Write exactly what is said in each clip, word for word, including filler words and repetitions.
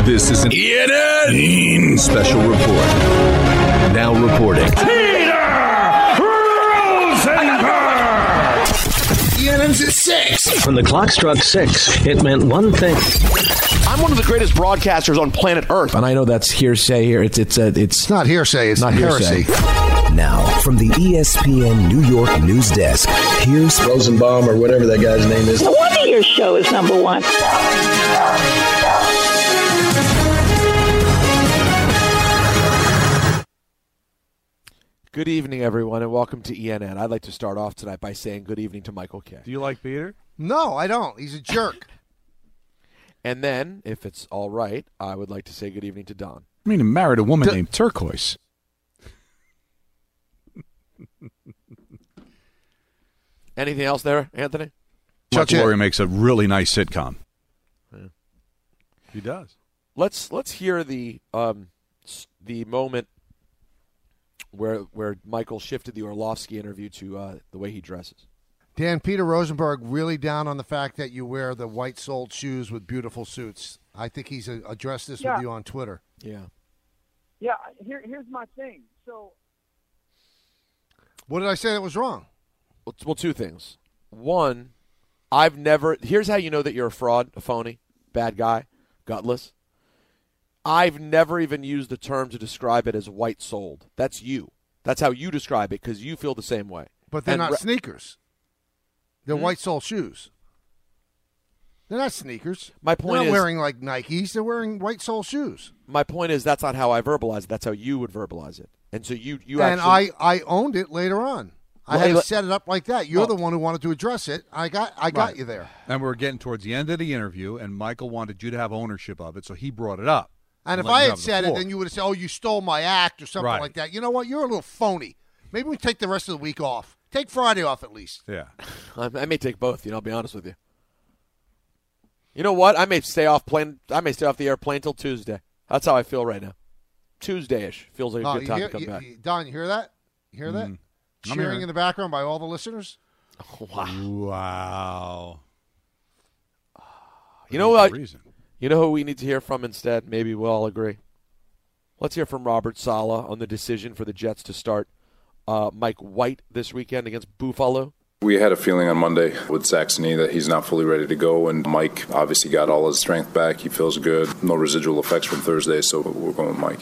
This is an E N N special report. Now reporting. Peter Rosenberg! E N N's at six. When the clock struck six, it meant one thing. I'm one of the greatest broadcasters on planet Earth. And I know that's hearsay here. It's it's a, it's, it's not hearsay. It's not heresy. Hearsay. Now, from the E S P N New York news desk, here's Rosenbaum or whatever that guy's name is. No wonder your show is number one. Good evening, everyone, and welcome to E N N. I'd like to start off tonight by saying good evening to Michael Kay. Do you like Peter? No, I don't. He's a jerk. And then, if it's all right, I would like to say good evening to Don. I mean, he married a woman D- named Turquoise. Anything else there, Anthony? Chuck Lorre makes a really nice sitcom. Yeah. He does. Let's let's hear the um, the moment where where Michael shifted the Orlovsky interview to uh, the way he dresses. Dan, Peter Rosenberg really down on the fact that you wear the white-soled shoes with beautiful suits. I think he's uh, addressed this yeah. with you on Twitter. Yeah. Yeah, here, here's my thing. So, what did I say that was wrong? Well, well, two things. One, I've never – here's how you know that you're a fraud, a phony, bad guy, gutless. I've never even used the term to describe it as white-soled. That's you. That's how you describe it because you feel the same way. But they're and not re- sneakers. They're hmm? white-soled shoes. They're not sneakers. My point they're not is, wearing like Nikes. They're wearing white-soled shoes. My point is that's not how I verbalize it. That's how you would verbalize it. And so you, you and actually – I, I owned it later on. I well, had hey, to set it up like that. You're oh. the one who wanted to address it. I got I got Right. you there. And we're getting towards the end of the interview, and Michael wanted you to have ownership of it, so he brought it up. And, and if I you had said the it, then you would have said, oh, you stole my act or something right. like that. You know what? You're a little phony. Maybe we take the rest of the week off. Take Friday off at least. Yeah. I, I may take both, you know, I'll be honest with you. You know what? I may stay off plane. I may stay off the airplane until Tuesday. That's how I feel right now. Tuesday-ish. Feels like a Oh, good time hear, to come you, back. You, Don, you hear that? You hear that? Mm. Cheering in the background by all the listeners? Oh, wow. Wow. You know what? Reason. You know who we need to hear from instead? Maybe we'll all agree. Let's hear from Robert Saleh on the decision for the Jets to start uh, Mike White this weekend against Buffalo. We had a feeling on Monday with Saxony that he's not fully ready to go, and Mike obviously got all his strength back. He feels good. No residual effects from Thursday, so we're going with Mike.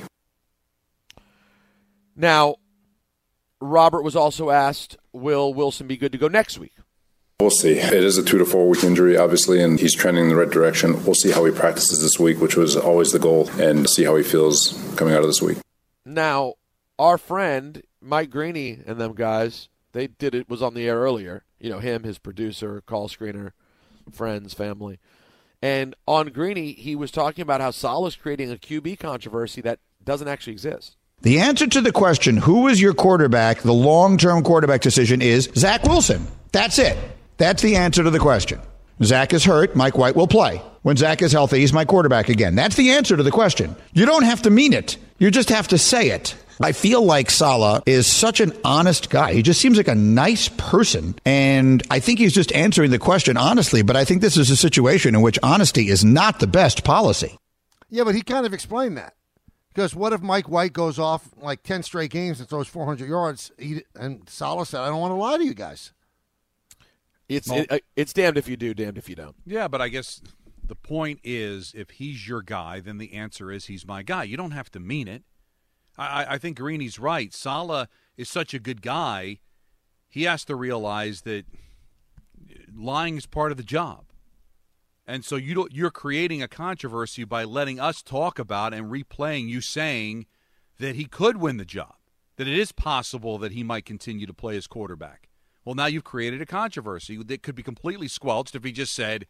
Now, Robert was also asked, will Wilson be good to go next week? We'll see. It is a two to four week injury, obviously, and he's trending in the right direction. We'll see how he practices this week, which was always the goal, and see how he feels coming out of this week. Now, our friend Mike Greeny and them guys, they did it, was on the air earlier. You know, him, his producer, call screener, friends, family. And on Greeny, he was talking about how Saleh's creating a Q B controversy that doesn't actually exist. The answer to the question, who is your quarterback, the long-term quarterback decision is Zach Wilson. That's it. That's the answer to the question. Zach is hurt. Mike White will play. When Zach is healthy, he's my quarterback again. That's the answer to the question. You don't have to mean it. You just have to say it. I feel like Saleh is such an honest guy. He just seems like a nice person. And I think he's just answering the question honestly. But I think this is a situation in which honesty is not the best policy. Yeah, but he kind of explained that. Because what if Mike White goes off like ten straight games and throws four hundred yards? He, and Saleh said, I don't want to lie to you guys. It's well, it, it's damned if you do, damned if you don't. Yeah, but I guess the point is if he's your guy, then the answer is he's my guy. You don't have to mean it. I, I think Greeny's right. Saleh is such a good guy, he has to realize that lying is part of the job. And so you don't, you're creating a controversy by letting us talk about and replaying you saying that he could win the job, that it is possible that he might continue to play as quarterback. Well, now you've created a controversy that could be completely squelched if he just said,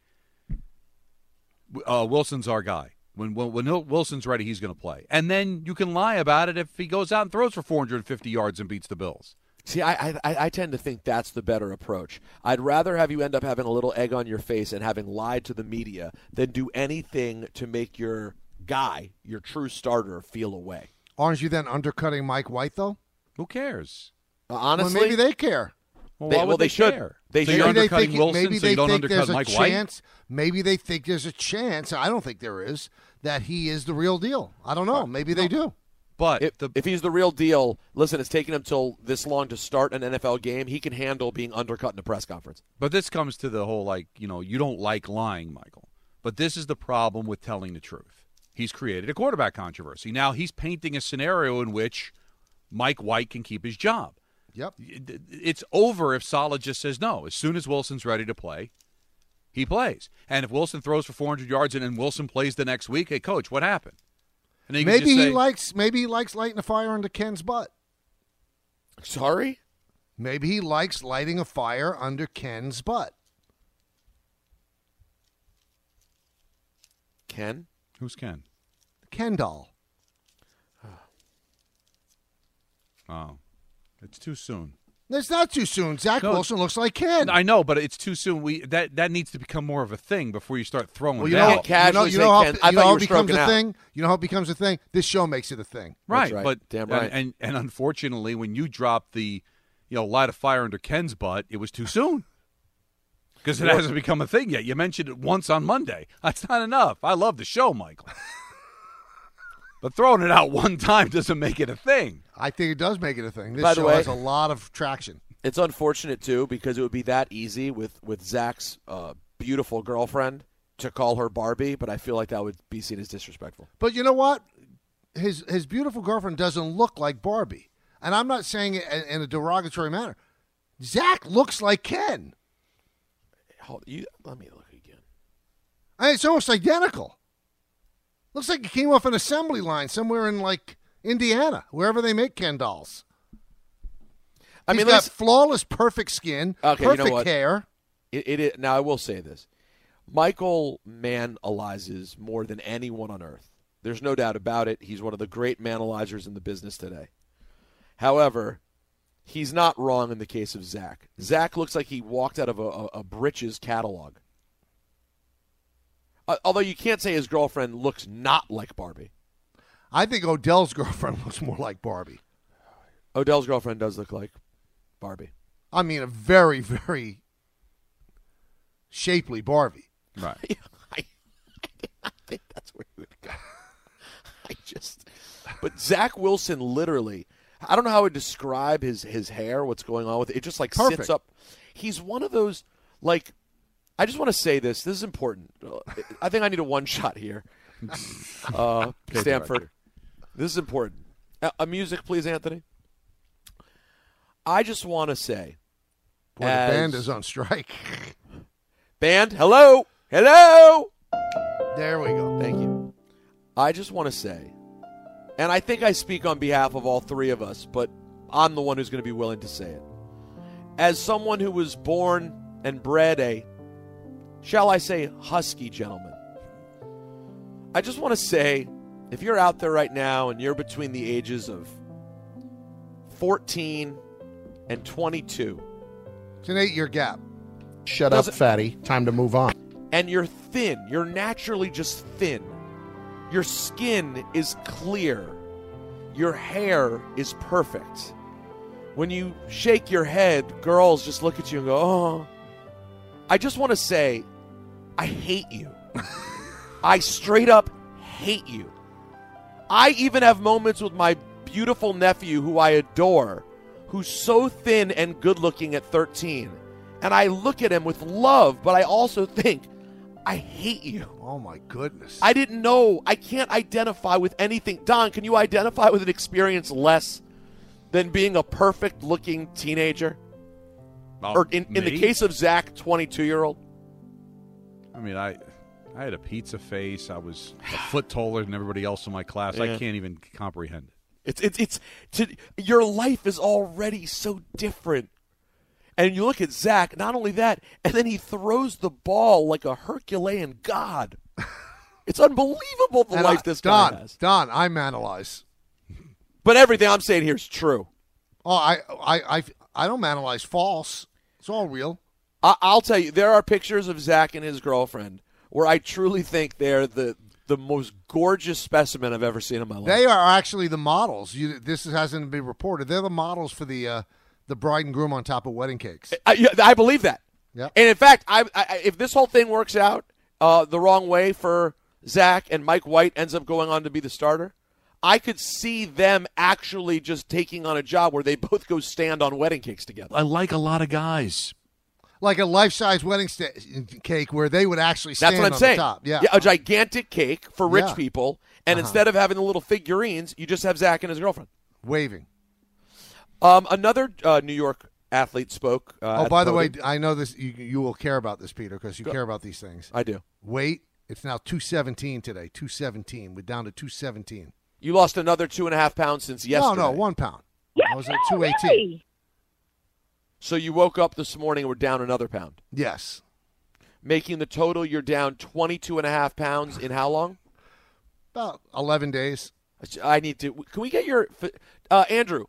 uh, Wilson's our guy. When, when, when Wilson's ready, he's going to play. And then you can lie about it if he goes out and throws for four hundred fifty yards and beats the Bills. See, I, I I tend to think that's the better approach. I'd rather have you end up having a little egg on your face and having lied to the media than do anything to make your guy, your true starter, feel away. Aren't you then undercutting Mike White, though? Who cares? Uh, honestly, well, maybe they care. Well, They- why would well, they, they should. care? They so should. you're Maybe they undercutting think, Wilson, maybe so they you don't think undercut there's a Mike White? chance. Maybe they think there's a chance. I don't think there is that he is the real deal. I don't know. Maybe they do. But If, the, if he's the real deal, listen, it's taken him till this long to start an N F L game. He can handle being undercut in a press conference. but this comes to the whole, like, you know, you don't like lying, Michael. But this is the problem with telling the truth. He's created a quarterback controversy. Now he's painting a scenario in which Mike White can keep his job. Yep. It's over if Saleh just says no. As soon as Wilson's ready to play, he plays. And if Wilson throws for four hundred yards and then Wilson plays the next week, hey, coach, what happened? And then you can Maybe just he say, likes. Maybe he likes lighting a fire under Ken's butt. Sorry? Maybe he likes lighting a fire under Ken's butt. Ken? Who's Ken? Ken doll. Oh, it's too soon. It's not too soon. Zach No, Wilson looks like Ken. I know, but it's too soon. We that that needs to become more of a thing before you start throwing Well, it you know, out. you know, casually you know how, say Ken. I you know thought how you it were becomes stroking a out. thing. You know how it becomes a thing. This show makes it a thing. Right, right. but Damn right. And, and and unfortunately, when you dropped the, you know, light a fire under Ken's butt, it was too soon because it hasn't become a thing yet. You mentioned it once on Monday. That's not enough. I love the show, Michael, but throwing it out one time doesn't make it a thing. I think it does make it a thing. This By the show way- has a lot of traction. It's unfortunate, too, because it would be that easy with, with Zach's uh, beautiful girlfriend to call her Barbie, but I feel like that would be seen as disrespectful. But you know what? His his beautiful girlfriend doesn't look like Barbie, and I'm not saying it in, in a derogatory manner. Zach looks like Ken. Hold, you, let me look again. I mean, it's almost identical. Looks like it came off an assembly line somewhere in like Indiana, wherever they make Ken dolls. I He's mean, got listen- flawless, perfect skin, Okay, you know perfect what? hair. It, it, it now I will say this: Michael manalizes more than anyone on earth. There's no doubt about it. He's one of the great manalizers in the business today. However, he's not wrong in the case of Zach. Zach looks like he walked out of a, a, a Britches catalog. Uh, although you can't say his girlfriend looks not like Barbie. I think Odell's girlfriend looks more like Barbie. Odell's girlfriend does look like Barbie. I mean, a very, very shapely Barbie. Right. I, I think that's where you would go. I just, but Zach Wilson literally, I don't know how to describe his his hair. What's going on with it? It just like Perfect. sits up. He's one of those like. I just want to say this. This is important. I think I need a one shot here. Uh, Okay, Stanford. director. This is important. A, a music, please, Anthony. I just want to say, Boy, as- the band is on strike. Band, hello, hello. There we go. Thank you. I just want to say, and I think I speak on behalf of all three of us, but I'm the one who's going to be willing to say it. As someone who was born and bred a, shall I say, husky gentleman, I just want to say, if you're out there right now and you're between the ages of fourteen and twenty-two, It's an eight-year gap. Shut Does up, it- fatty. Time to move on. and you're thin, you're naturally just thin, your skin is clear, your hair is perfect. When you shake your head, girls just look at you and go, oh. I just want to say, I hate you. I straight up hate you. I even have moments with my beautiful nephew who I adore, who's so thin and good looking at thirteen. And I look at him with love, but I also think, I hate you. Oh, my goodness. I didn't know. I can't identify with anything. Don, can you identify with an experience less than being a perfect-looking teenager? Well, or in, in the me? case of Zach, twenty-two-year-old? I mean, I I had a pizza face. I was a foot taller than everybody else in my class. I Yeah. can't even comprehend it. It's it's it's to, your life is already so different. And you look at Zach, not only that, and then he throws the ball like a Herculean god. It's unbelievable the And life I- this Don, guy has. Don, I'm analyze. But everything I'm saying here is true. Oh, I, I, I, I don't analyze false. It's all real. I, I'll tell you, there are pictures of Zach and his girlfriend where I truly think they're the the most gorgeous specimen I've ever seen in my life. They are actually the models. You, this hasn't been reported. They're the models for the uh, the bride and groom on top of wedding cakes. I, yeah, I believe that. Yep. And in fact, I, I, if this whole thing works out uh, the wrong way for Zach and Mike White ends up going on to be the starter, I could see them actually just taking on a job where they both go stand on wedding cakes together. I like a lot of guys. Like a life-size wedding st- cake where they would actually stand That's what I'm on saying. the top. Yeah. yeah, a gigantic cake for rich Yeah. people, and Uh-huh. instead of having the little figurines, you just have Zach and his girlfriend. Waving. Um, another uh, New York athlete spoke. Uh, Oh, at by the way, podium. I know this. You, you will care about this, Peter, because you Go. care about these things. I do. Weight, it's now two seventeen today. two seventeen. We're down to two seventeen. You lost another two and a half pounds since yesterday. No, no, one pound. I was at two eighteen. So you woke up this morning and were down another pound. Yes. Making the total, you're down twenty-two and a half pounds in how long? About eleven days. I need to. Can we get your uh, Andrew?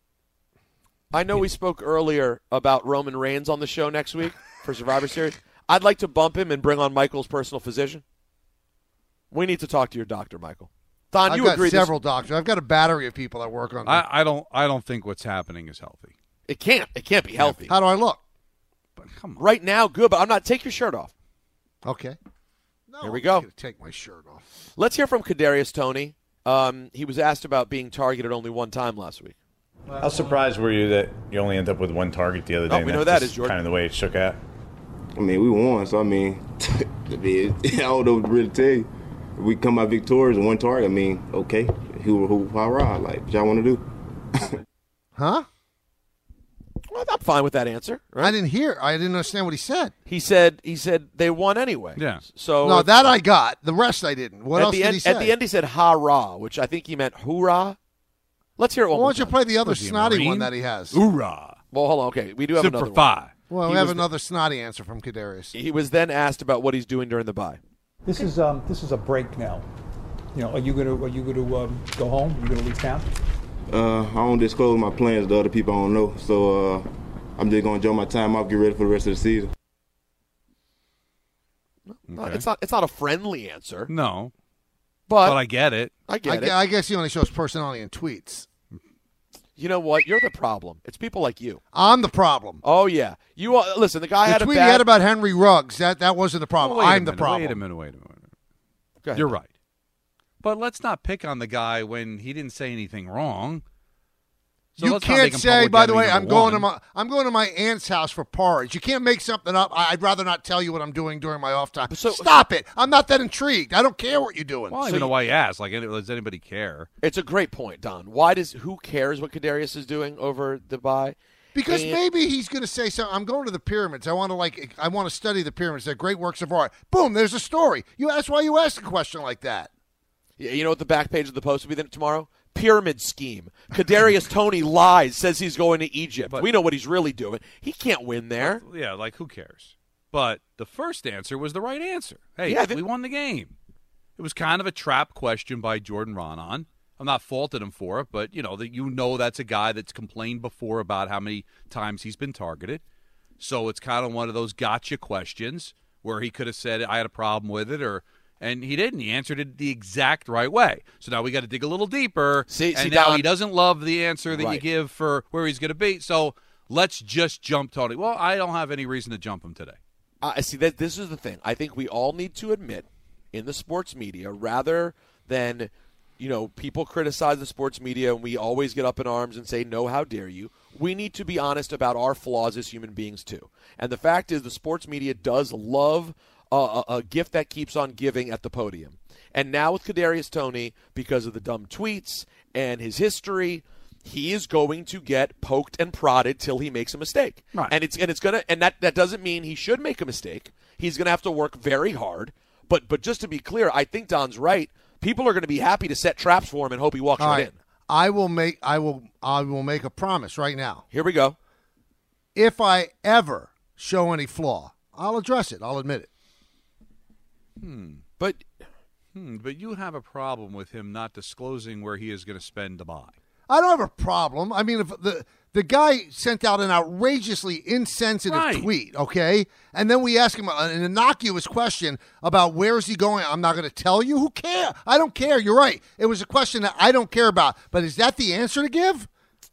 I know we spoke earlier about Roman Reigns on the show next week for Survivor Series. I'd like to bump him and bring on Michael's personal physician. We need to talk to your doctor, Michael. Don, I've you got agree? several this, doctors. I've got a battery of people that work on me. I, I don't. I don't think what's happening is healthy. It can't. It can't be healthy. How do I look? But come on. Right now, good, but I'm not. Take your shirt off. Okay. No, Here we I'm go. just gonna take my shirt off. Let's hear from Kadarius Toney. Um, he was asked about being targeted only one time last week. How surprised were you that you only ended up with one target the other day? Oh, we and know that's that just is Jordan. kind of the way it shook out. I mean, we won, so I mean, I mean, I don't know what to really tell you. If we come out victorious and one target, I mean, okay, who, who, how ride? Like, what y'all want to do? Huh? Well, I'm fine with that answer. Right? I didn't hear. I didn't understand what he said. He said. He said they won anyway. Yeah. So No, that I got. The rest I didn't. What at else the did end, he say? At the end, he said "ha-rah," which I think he meant "hoorah." Let's hear it one Well, more why don't you time. play the other Was he a snotty Marine? one that he has? Hoorah! Well, hold on. Okay, we do have Super another five. one. Well, He we have was- another snotty answer from Kadarius. He was then asked about what he's doing during the bye. This is um this is a break now. You know, are you gonna are you gonna um, go home? Are you gonna leave town? Uh, I don't disclose my plans to other people I don't know, so uh, I'm just gonna enjoy my time off, get ready for the rest of the season. No, Okay. it's not. It's not a friendly answer. No, but, but I get it. I get I, it. gu- I guess he only shows personality in tweets. You know what? You're the problem. It's people like you. I'm the problem. Oh yeah. You uh, listen. The guy The had a tweet bad. he had about Henry Ruggs, that, that wasn't the problem. Well, wait a I'm the minute, problem. Wait a minute. Wait a minute. Go ahead. You're right. But let's not pick on the guy when he didn't say anything wrong. So you let's not can't make him say, public by the enemy way, I'm number going to one. my I'm going to my aunt's house for porridge. You can't make something up. I- I'd rather not tell you what I'm doing during my off time. So- Stop it. I'm not that intrigued. I don't care what you're doing. Well, I So don't know you- why you asked. Like, does anybody care? It's a great point, Don. Why does who cares what Kadarius is doing over the bye? Because And- maybe he's going to say something. I'm going to the pyramids. I want to like. I want to study the pyramids. They're great works of art. Boom. There's a story. You. That's why you ask a question like that. Yeah, you know what the back page of the Post will be then tomorrow? Pyramid scheme. Kadarius Toney lies, says he's going to Egypt. But- we know what he's really doing. He can't win there. Yeah, like, who cares? But the first answer was the right answer. Hey, Yeah, the- we won the game. It was kind of a trap question by Jordan Ronan. I'm not faulting him for it, but, you know, that you know that's a guy that's complained before about how many times he's been targeted. So it's kind of one of those gotcha questions where he could have said, I had a problem with it, or and he didn't. He answered it the exact right way. So now we got to dig a little deeper. See- and see, now Don- he doesn't love the answer that you Right. give for where he's going to be. So let's just jump Tony. Well, I don't have any reason to jump him today. I see that this is the thing. I think we all need to admit in the sports media, rather than, you know, people criticize the sports media and we always get up in arms and say, no, how dare you? We need to be honest about our flaws as human beings too. And the fact is the sports media does love a, a, a gift that keeps on giving at the podium. And now with Kadarius Toney, because of the dumb tweets and his history, he is going to get poked and prodded till he makes a mistake. Right. And it's and it's gonna and that, that doesn't mean he should make a mistake. He's gonna have to work very hard. But but just to be clear, I think Don's right. People are gonna be happy to set traps for him and hope he walks All right right. in. I will make. I will. I will make a promise right now. Here we go. If I ever show any flaw, I'll address it. I'll admit it. Hmm. But hmm, but you have a problem with him not disclosing where he is going to spend the buy. I don't have a problem. I mean, if the the guy sent out an outrageously insensitive Right. tweet, okay, and then we ask him an innocuous question about where is he going. I'm not going to tell you. Who cares? I don't care. You're right. It was a question that I don't care about. But is that the answer to give?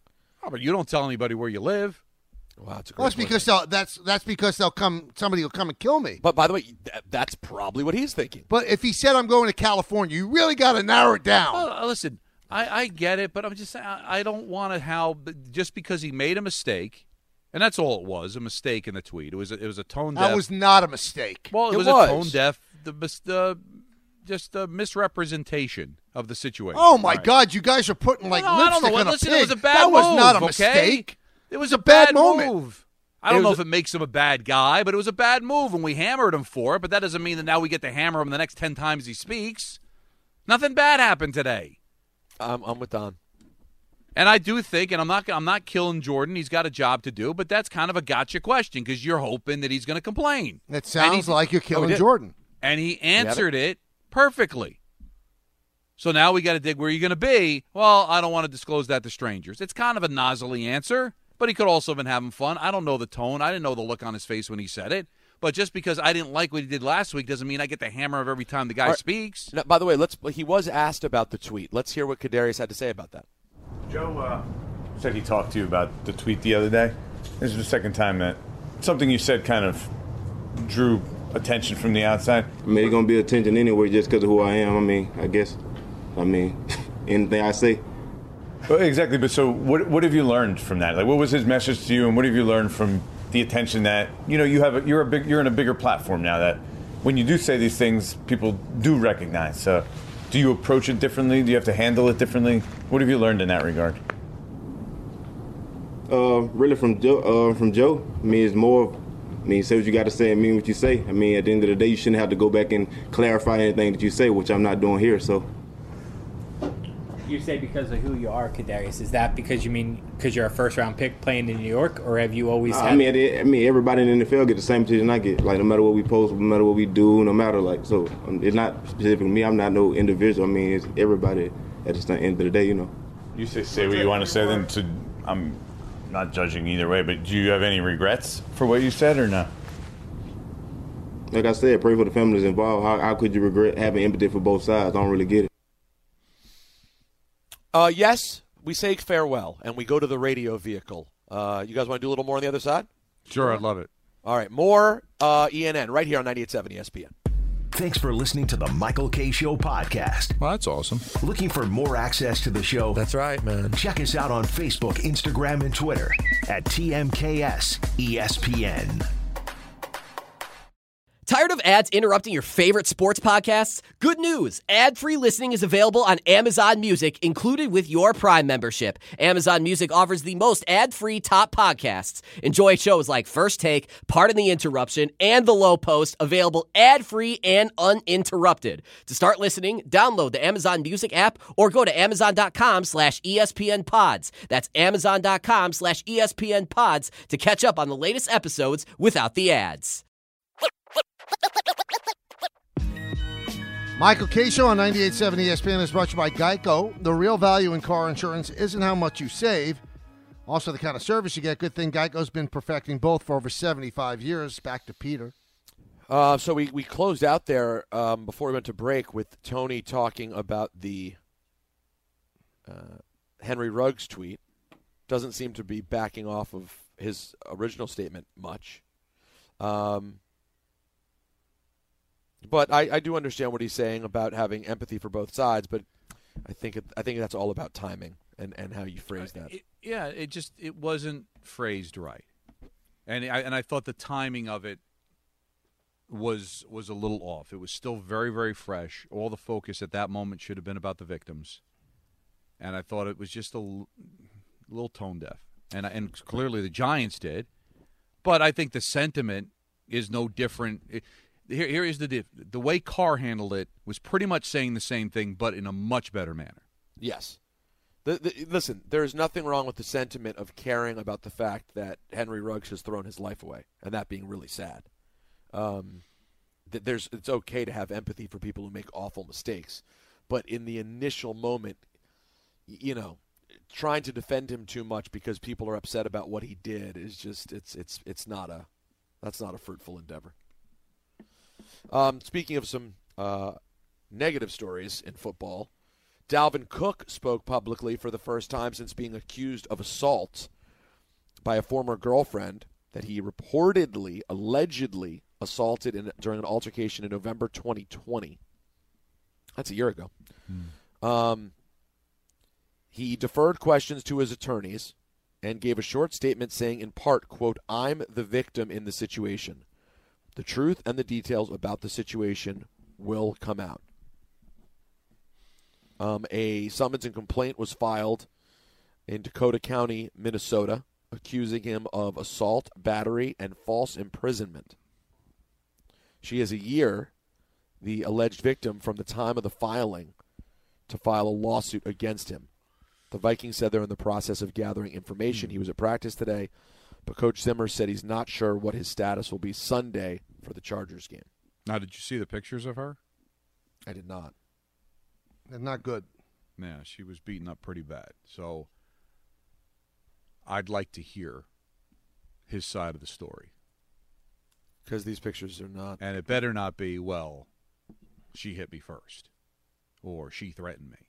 Oh, but you don't tell anybody where you live. Wow, that's a great Well, that's because they'll, that's that's because they'll come. Somebody will come and kill me. But by the way, th- that's probably what he's thinking. But if he said I'm going to California, you really got to narrow it down. Well, listen, I, I get it, but I'm just saying I, I don't want to how just because he made a mistake, and that's all it was, a mistake in the tweet. It was a, it was a tone deaf. That was not a mistake. Well, it, It was, was. a tone deaf, the, the just a misrepresentation of the situation. Oh my All right. God, you guys are putting like No, I don't lipstick know. on a Listen, pig. it was a bad that was move, not a okay? mistake. It was a a bad, bad moment. move. I don't know if it makes him a bad guy, but it was a bad move, and we hammered him for it. But that doesn't mean that now we get to hammer him the next ten times he speaks. Nothing bad happened today. I'm, I'm with Don. And I do think, and I'm not, I'm not killing Jordan. He's got a job to do, but that's kind of a gotcha question because you're hoping that he's going to complain. It sounds he, like you're killing oh, Jordan. And he answered it perfectly. So now we got to dig where you're going to be. Well, I don't want to disclose that to strangers. It's kind of a nozzly answer, but he could also have been having fun. I don't know the tone. I didn't know the look on his face when he said it. But just because I didn't like what he did last week doesn't mean I get the hammer of every time the guy right. speaks. Now, by the way, let's. He was asked about the tweet. Let's hear what Kadarius had to say about that. Joe uh, said he talked to you about the tweet the other day. This is the second time that something you said kind of drew attention from the outside. I mean, it's going to be attention anyway just because of who I am. I mean, I guess. I mean, anything I say. Well, exactly, but so what what have you learned from that? Like, what was his message to you, and what have you learned from the attention that, you know, you have a, you're a big you're in a bigger platform now that when you do say these things, people do recognize. So do you approach it differently? Do you have to handle it differently? What have you learned in that regard? Uh, really from Joe, uh, from Joe, I mean, it's more of, I mean, say what you got to say and mean what you say. I mean, at the end of the day, you shouldn't have to go back and clarify anything that you say, which I'm not doing here, so. You say because of who you are, Kadarius. Is that because you mean because you're a first-round pick playing in New York, or have you always had... I mean, I mean, everybody in the N F L get the same attention I get. Like, no matter what we post, no matter what we do, no matter, like, so um, it's not specific to me. I'm not no individual. I mean, it's everybody at the end of the day, you know. You say say what you want to say, then to, I'm not judging either way, but do you have any regrets for what you said or no? Like I said, pray for the families involved. How, how could you regret having empathy for both sides? I don't really get it. Uh, yes, we say farewell, and we go to the radio vehicle. Uh, you guys want to do a little more on the other side? Sure, I'd love it. All right, more uh, E N N right here on ninety-eight point seven E S P N. Thanks for listening to the Michael K. Show podcast. Well, that's awesome. Looking for more access to the show? That's right, man. Check us out on Facebook, Instagram, and Twitter at T M K S E S P N. Tired of ads interrupting your favorite sports podcasts? Good news! Ad-free listening is available on Amazon Music, included with your Prime membership. Amazon Music offers the most ad-free top podcasts. Enjoy shows like First Take, Pardon the Interruption, and The Low Post, available ad-free and uninterrupted. To start listening, download the Amazon Music app or go to amazon.com slash ESPN pods. That's amazon.com slash ESPN pods to catch up on the latest episodes without the ads. Michael K. Show on ninety-eight point seven E S P N is brought to you by Geico. The real value in car insurance isn't how much you save, also the kind of service you get. Good thing Geico's been perfecting both for over seventy-five years. Back to Peter. Uh, so we, we closed out there um, before we went to break with Tony talking about the uh, Henry Ruggs tweet. Doesn't seem to be backing off of his original statement much. Um But I, I do understand what he's saying about having empathy for both sides, but I think it, I think that's all about timing and, and how you phrase that. It, yeah, it just it wasn't phrased right, and I and I thought the timing of it was was a little off. It was still very very fresh. All the focus at that moment should have been about the victims, and I thought it was just a l- little tone deaf, and and clearly the Giants did, but I think the sentiment is no different. It, Here, here is the diff. The way Carr handled it was pretty much saying the same thing, but in a much better manner. Yes. The, the, listen, there is nothing wrong with the sentiment of caring about the fact that Henry Ruggs has thrown his life away, and that being really sad. Um, that there's it's okay to have empathy for people who make awful mistakes, but in the initial moment, you know, trying to defend him too much because people are upset about what he did is just it's it's it's not a that's not a fruitful endeavor. Um, speaking of some uh, negative stories in football, Dalvin Cook spoke publicly for the first time since being accused of assault by a former girlfriend that he reportedly, allegedly assaulted in, during an altercation in November twenty twenty. That's a year ago. Hmm. Um, he deferred questions to his attorneys and gave a short statement saying, in part, quote, "I'm the victim in the situation. The truth and the details about the situation will come out." Um, a summons and complaint was filed in Dakota County, Minnesota, accusing him of assault, battery, and false imprisonment. She is a year, the alleged victim, from the time of the filing to file a lawsuit against him. The Vikings said they're in the process of gathering information. He was at practice today, but Coach Zimmer said he's not sure what his status will be Sunday for the Chargers game. Now, did you see the pictures of her? I did not. They're not good. Yeah, she was beaten up pretty bad. So I'd like to hear his side of the story. Because these pictures are not. And it better not be, well, she hit me first or she threatened me.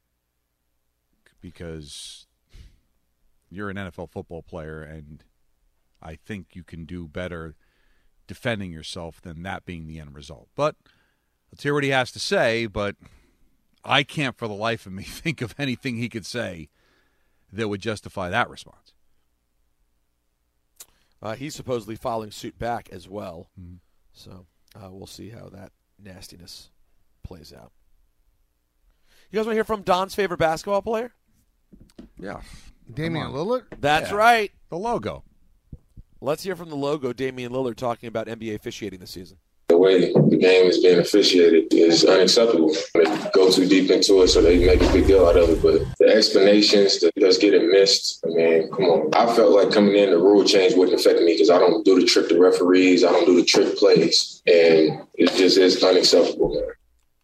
Because you're an N F L football player, and I think you can do better defending yourself than that being the end result. But let's hear what he has to say, but I can't for the life of me think of anything he could say that would justify that response. Uh, he's supposedly filing suit back as well. Mm-hmm. So uh, we'll see how that nastiness plays out. You guys want to hear from Don's favorite basketball player? Yeah. Damian Lillard? That's Yeah. right. The logo. Let's hear from the logo, Damian Lillard, talking about N B A officiating this season. The way the game is being officiated is unacceptable. They go too deep into it, so they make a big deal out of it. But the explanations that just getting missed, I mean, come on. I felt like coming in, the rule change wouldn't affect me because I don't do the trick to referees. I don't do the trick plays. And it just is unacceptable, man.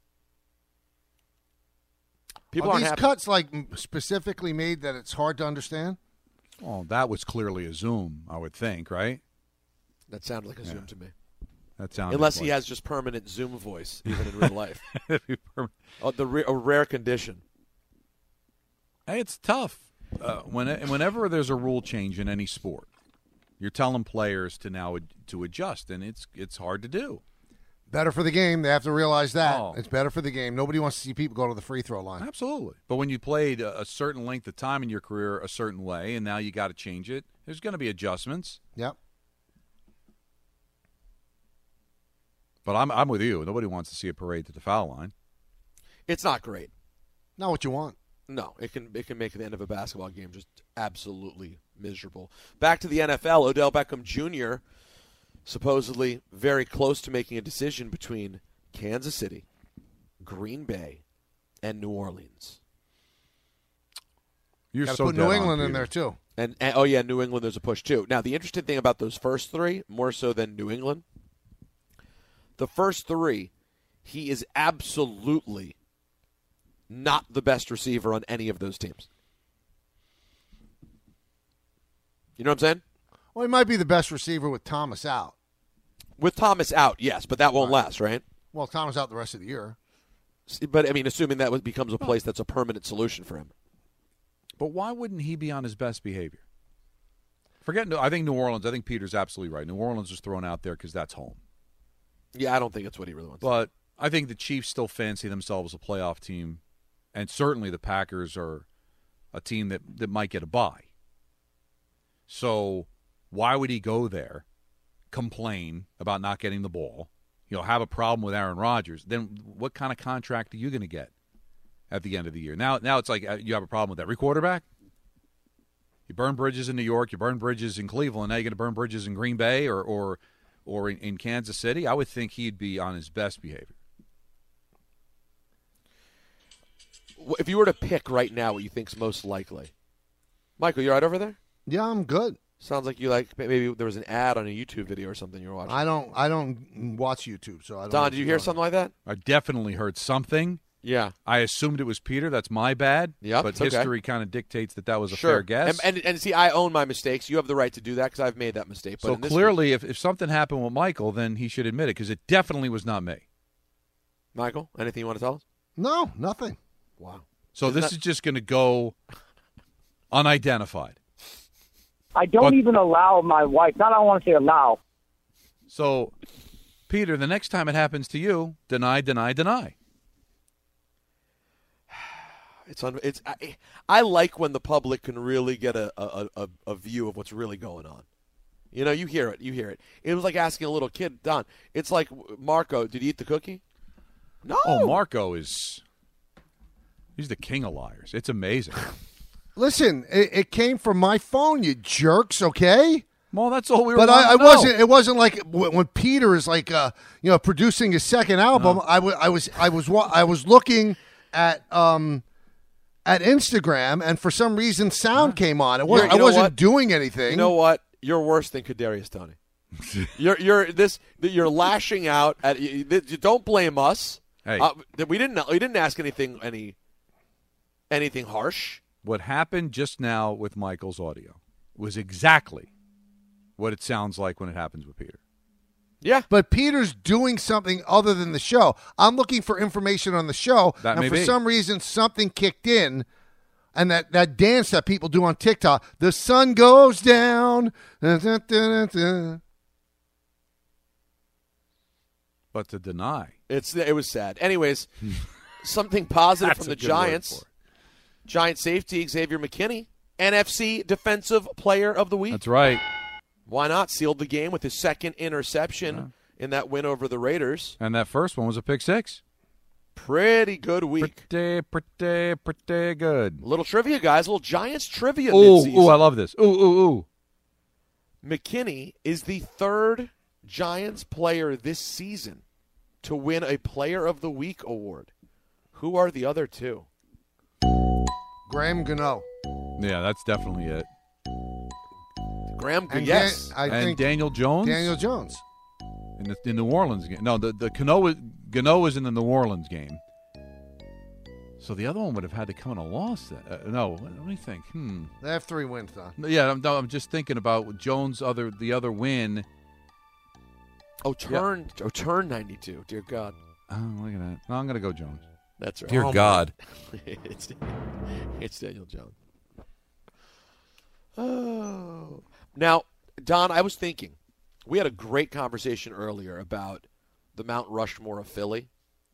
People Are aren't these happy. cuts like specifically made that it's hard to understand? Well, that was clearly a Zoom, I would think, right? That sounded like a Yeah. Zoom to me. That sounded Unless he like- has just permanent Zoom voice, even in real life. Oh, the re- a rare condition. Hey, it's tough. Uh, when, whenever there's a rule change in any sport, you're telling players to now ad- to adjust, and it's it's hard to do. Better for the game. They have to realize that. Oh. It's better for the game. Nobody wants to see people go to the free throw line. Absolutely. But when you played a, a certain length of time in your career a certain way, and now you got to change it, there's going to be adjustments. Yep. But I'm I'm with you. Nobody wants to see a parade to the foul line. It's not great. Not what you want. No, it can it can make the end of a basketball game just absolutely miserable. Back to the N F L, Odell Beckham Junior supposedly very close to making a decision between Kansas City, Green Bay, and New Orleans. You're Got to so put dead New on, England in Peter. there too. And, and oh yeah, New England. There's a push too. Now the interesting thing about those first three, more so than New England, the first three, he is absolutely not the best receiver on any of those teams. You know what I'm saying? Well, he might be the best receiver with Thomas out. With Thomas out, yes, but that won't last, right? Well, Thomas out the rest of the year. But I mean, assuming that becomes a place that's a permanent solution for him. But why wouldn't he be on his best behavior? Forget, I think New Orleans, I think Peter's absolutely right. New Orleans was thrown out there because that's home. Yeah, I don't think it's what he really wants. But I think the Chiefs still fancy themselves a playoff team, and certainly the Packers are a team that, that might get a bye. So why would he go there, complain about not getting the ball, you know, have a problem with Aaron Rodgers? Then what kind of contract are you going to get at the end of the year? Now, now it's like you have a problem with every quarterback. You burn bridges in New York, you burn bridges in Cleveland. Now you're going to burn bridges in Green Bay or or or in, in Kansas City. I would think he'd be on his best behavior. If you were to pick right now what you think's most likely, Michael, you all right over there? Yeah, I'm good. Sounds like you like maybe there was an ad on a YouTube video or something you were watching. I don't. I don't watch YouTube, so I don't. Don, did you hear something like that? I definitely heard something. Yeah. I assumed it was Peter. That's my bad. Yep, But it's okay. history kind of dictates that that was a Sure. fair guess. And, and and see, I own my mistakes. You have the right to do that because I've made that mistake. But so in this clearly, if, if something happened with Michael, then he should admit it because it definitely was not me. Michael, anything you want to tell us? No, nothing. Wow. So Isn't this that- is just going to go unidentified. I don't But- even allow my wife. Not I don't want to say allow. So, Peter, the next time it happens to you, deny, deny, deny. It's un- it's I, I like when the public can really get a, a, a, a view of what's really going on. You know, you hear it, you hear it. It was like asking a little kid, Don. It's like, Marco, did he eat the cookie? No. Oh, Marco is he's the king of liars. It's amazing. Listen, it, it came from my phone, you jerks. Okay. Well, that's all we were. But I, I wanting to wasn't. know. It wasn't like when when Peter is like, uh, you know, producing his second album. I wa- I was, I was, wa- I was looking at, um, at Instagram, and for some reason, sound came on. It was, You're- you I know wasn't what? doing anything. You know what? You're worse than Kadarius Toney. you're you're this. You're lashing out at. You, you don't blame us. Hey. Uh, we didn't. We didn't ask anything. Any. Anything harsh. What happened just now with Michael's audio was exactly what it sounds like when it happens with Peter. Yeah. But Peter's doing something other than the show. I'm looking for information on the show, That and may for be. some reason, something kicked in. And that, that dance that people do on TikTok, the sun goes down. Dun, dun, dun, dun, dun. But to deny, It's it was sad. Anyways, something positive That's from a the good word Giants. for it. Giant safety Xavier McKinney, N F C Defensive Player of the Week. That's right. Why not? Sealed the game with his second interception in that win over the Raiders. And that first one was a pick six. Pretty good week. Pretty, pretty, pretty good. Little trivia, guys. A little Giants trivia Ooh, midseason. ooh, I love this. Ooh, ooh, ooh. McKinney is the third Giants player this season to win a Player of the Week award. Who are the other two? Graham Gano. Yeah, that's definitely it. Graham, And yes. Dan- I and think Daniel Jones? Daniel Jones. In the in New Orleans game. No, the, the Gano, Gano was in the New Orleans game. So the other one would have had to come in a loss. Uh, no, let me think. Hmm. They have three wins, Don. Yeah, I'm, no, I'm just thinking about Jones' other the other win. Oh, turn, oh, turn ninety-two. Dear God. Oh, look at that. No, I'm going to go Jones. That's right. Dear Oh, God. it's, it's Daniel Jones. Oh. Now, Don, I was thinking, we had a great conversation earlier about the Mount Rushmore of Philly.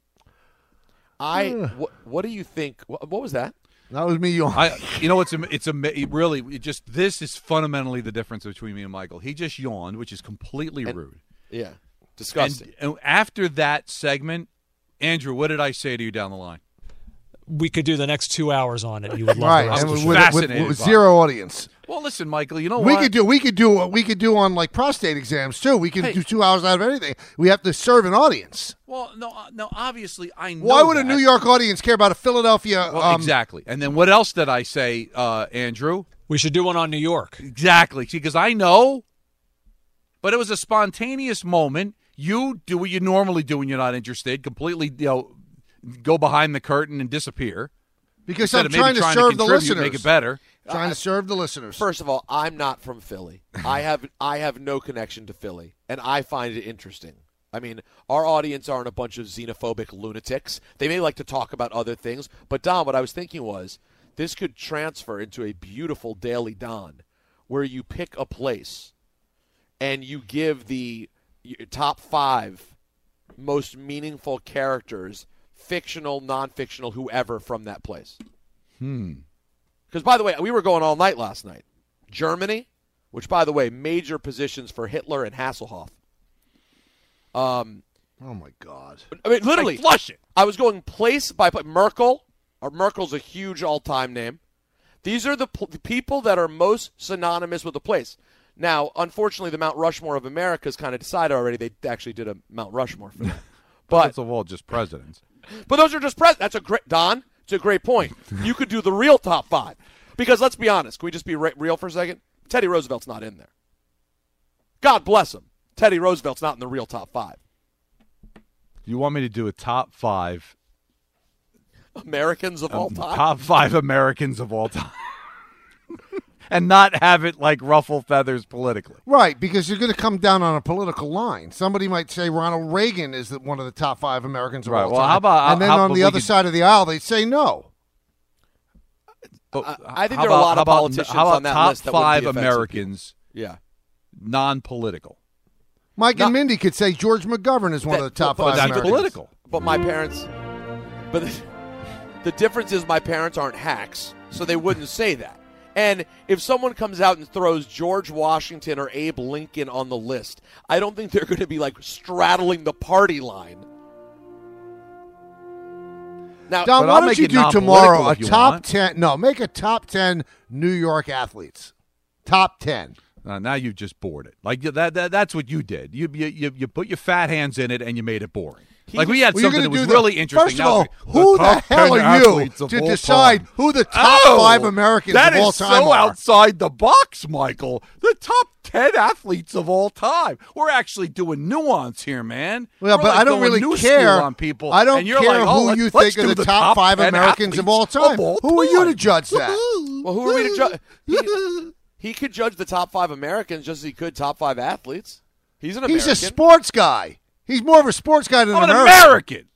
I, wh- what do you think? What, what was that? That was me yawning. I, you know, it's a, it's a it really it just this is fundamentally the difference between me and Michael. He just yawned, which is completely And- rude. Yeah, disgusting. And, and after that segment, Andrew, what did I say to you down the line? We could do the next two hours on it. You would love Right, the rest and of the with, show. with, with, with zero audience. Well, listen, Michael, you know we what? could do we could do what we could do on like prostate exams too. We could Hey. do two hours out of anything. We have to serve an audience. Well, no, uh, no. Obviously, I know. Why would a that. New York audience care about a Philadelphia? Well, um, exactly. And then what else did I say, uh, Andrew? We should do one on New York. Exactly. See, because I know, but it was a spontaneous moment. You do what you normally do when you're not interested. Completely, you know, go behind the curtain and disappear. Because Instead I'm of maybe trying to trying serve the contribute, listeners. make it better. Trying to serve the listeners. First of all, I'm not from Philly. I have I have no connection to Philly, and I find it interesting. I mean, our audience aren't a bunch of xenophobic lunatics. They may like to talk about other things, but Don, what I was thinking was this could transfer into a beautiful Daily Don where you pick a place and you give the top five most meaningful characters, fictional, non-fictional, whoever, from that place. Hmm. Because, by the way, we were going all night last night. Germany, which, by the way, major positions for Hitler and Hasselhoff. Um, oh, my God. I mean, literally. Like, flush it. I was going place by place. Merkel. Or Merkel's a huge all-time name. These are the, p- the people that are most synonymous with the place. Now, unfortunately, the Mount Rushmore of America is kind of decided already. They actually did a Mount Rushmore for them. But That's of all just presidents. But those are just pres. That's a great Don. It's a great point. You could do the real top five because let's be honest. Can we just be re- real for a second? Teddy Roosevelt's not in there. God bless him. Teddy Roosevelt's not in the real top five. You want me to do a top five Americans of all um, time. top five Americans of all time, and not have it like ruffle feathers politically? Right, because you're going to come down on a political line. Somebody might say Ronald Reagan is the, one of the top five Americans of Right, all well, time. how about- and then how- on but the we other could- side of the aisle, they'd say no. But I, I think how there are a about- lot how of about- politicians how about on that top list that wouldn't five be offensive Americans, Yeah. non-political. Mike and Mindy could say George McGovern is one That- of the top but- five but Americans. political. But my parents, but the, the difference is my parents aren't hacks, so they wouldn't say that. And if someone comes out and throws George Washington or Abe Lincoln on the list, I don't think they're going to be like straddling the party line. Now, Don, But why I'll don't make you it do tomorrow non-political a if you top want. ten? No, make a top ten New York athletes. Top ten. Uh, now you've just bored it. Like that, that. That's what you did. You, you you you put your fat hands in it and you made it boring. Like we had Well, you're something that gonna was do the- really interesting. First of Now all, it's like, who the top hell ten are you athletes of to all decide time. who the top Oh, five Americans that of all is time so are? outside the box, Michael. The top ten athletes of all time. We're actually doing nuance here, man. Well, We're but like I don't going really new care. school on people. I don't and you're care like, oh, who let's- you let's think do are the, the top five ten Americans of all athletes time. of all Who are you to time. judge that? well, who are we to judge? He, he could judge the top five Americans just as he could top five athletes. He's an American. He's a sports guy. He's more of a sports guy than I'm an an American. American.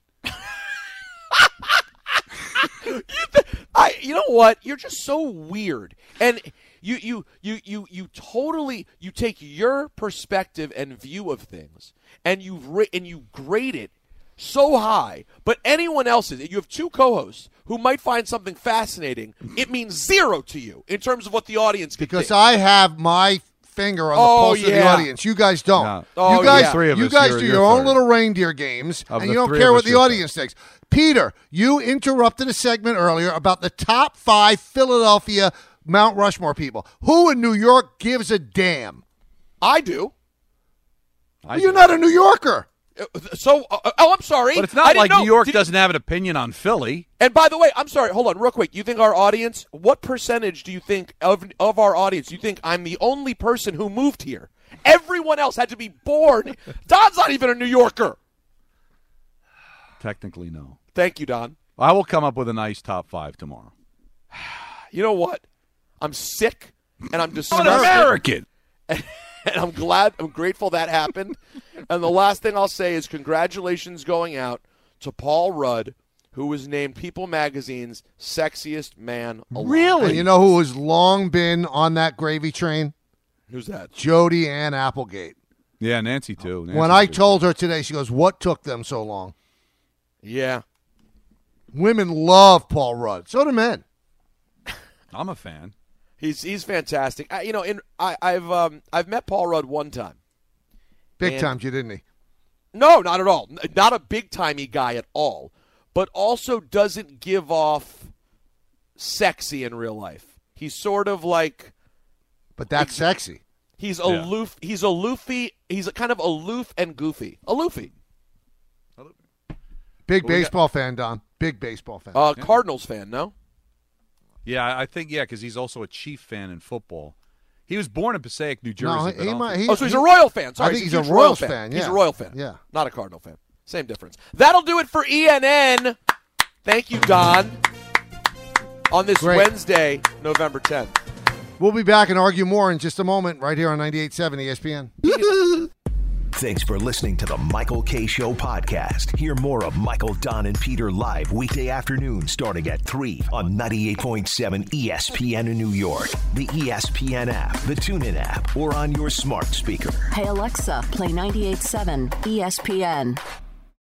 you, th- I, you know what? You're just so weird, and you, you, you, you, you totally you take your perspective and view of things, and you ra- and you grade it so high. But anyone else's, you have two co-hosts who might find something fascinating. It means zero to you in terms of what the audience could Because think. I have my finger on the Oh, pulse of the yeah. audience. You guys don't. No. Oh, you guys, yeah. Three of you us, guys you're- do you're your own third. little reindeer games, Of and the you don't three care of what us, the you're audience thinks. Peter, you interrupted a segment earlier about the top five Philadelphia Mount Rushmore people. Who in New York gives a damn? I do. I You're do. not a New Yorker. Uh, So, uh, oh, I'm sorry. But it's I not didn't like know. New York Did- doesn't have an opinion on Philly. And by the way, I'm sorry. Hold on, real quick. You think our audience? What percentage do you think of of our audience? You think I'm the only person who moved here? Everyone else had to be born. Don's not even a New Yorker. Technically, no. Thank you, Don. I will come up with a nice top five tomorrow. You know what? I'm sick and I'm I'm disgusted. an American. And I'm glad, I'm grateful that happened. And the last thing I'll say is congratulations going out to Paul Rudd, who was named People Magazine's sexiest man alive. And you know who has long been on that gravy train? Who's that? Jody Ann Applegate. Yeah, Nancy too. Nancy's when I good. told her today, she goes, "What took them so long?" Yeah. Women love Paul Rudd. So do men. I'm a fan. He's he's fantastic. I, you know, in I, I've um, I've met Paul Rudd one time. Big And- time, you didn't he? No, not at all. N- Not a big timey guy at all. But also doesn't give off sexy in real life. He's sort of like. But that's sexy. He's Yeah. aloof. He's aloofy. He's a kind of aloof and goofy. Aloofy. Big Well, we baseball fan, Don. Big baseball fan. Uh, Cardinals fan, no? Yeah, I I think, yeah, because he's also a Chief fan in football. He was born in Passaic, New Jersey. No, but he I don't might- think- he- Oh, so he's a Royal fan. Sorry, I think he's a a huge Royals Royal fan, He's yeah. a Royal fan. Yeah. Not a Cardinal fan. Same difference. That'll do it for E N N. Thank you, Don. On this Great. Wednesday, November tenth. We'll be back and argue more in just a moment right here on ninety-eight point seven E S P N. Thanks for listening to the Michael K. Show podcast. Hear more of Michael, Don, and Peter live weekday afternoon starting at three on ninety-eight point seven E S P N in New York, the E S P N app, the TuneIn app, or on your smart speaker. Hey, Alexa, play ninety-eight point seven E S P N.